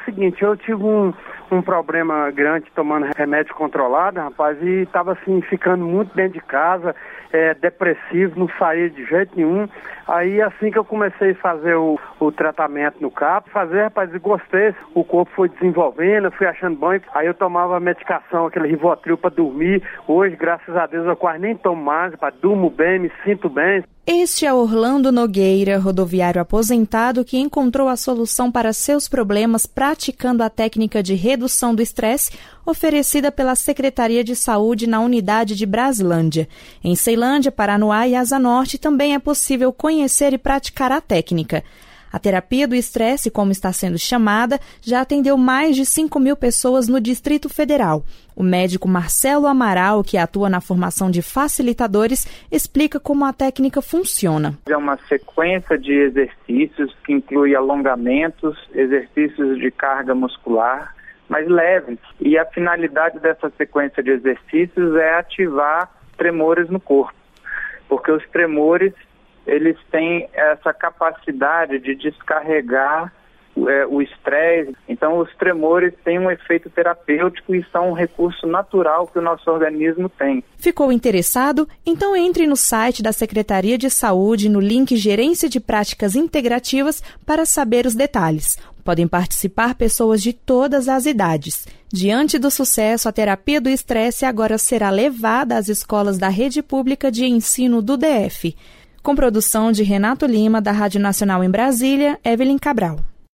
seguinte, eu tive um problema grande tomando remédio controlado, rapaz, e estava assim, ficando muito dentro de casa, depressivo, não saía de jeito nenhum. Aí assim que eu comecei a fazer o tratamento no CAP, rapaz, e gostei, o corpo foi desenvolvendo, eu fui achando bom, aí eu tomava medicação, aquele Rivotril para dormir. Hoje, graças a Deus, eu quase nem tomo mais, rapaz, durmo bem, me sinto bem. Este é Orlando Nogueira, rodoviário aposentado que encontrou a solução para seus problemas praticando a técnica de redução do estresse oferecida pela Secretaria de Saúde na unidade de Braslândia. Em Ceilândia, Paranoá e Asa Norte também é possível conhecer e praticar a técnica. A terapia do estresse, como está sendo chamada, já atendeu mais de 5.000 pessoas no Distrito Federal. O médico Marcelo Amaral, que atua na formação de facilitadores, explica como a técnica funciona. É uma sequência de exercícios que inclui alongamentos, exercícios de carga muscular, mas leves. E a finalidade dessa sequência de exercícios é ativar tremores no corpo, porque os tremores eles têm essa capacidade de descarregar o estresse. Então, os tremores têm um efeito terapêutico e são um recurso natural que o nosso organismo tem. Ficou interessado? Então entre no site da Secretaria de Saúde no link Gerência de Práticas Integrativas para saber os detalhes. Podem participar pessoas de todas as idades. Diante do sucesso, a terapia do estresse agora será levada às escolas da rede pública de ensino do DF. Com produção de Renato Lima, da Rádio Nacional em Brasília, Evelyn Cabral.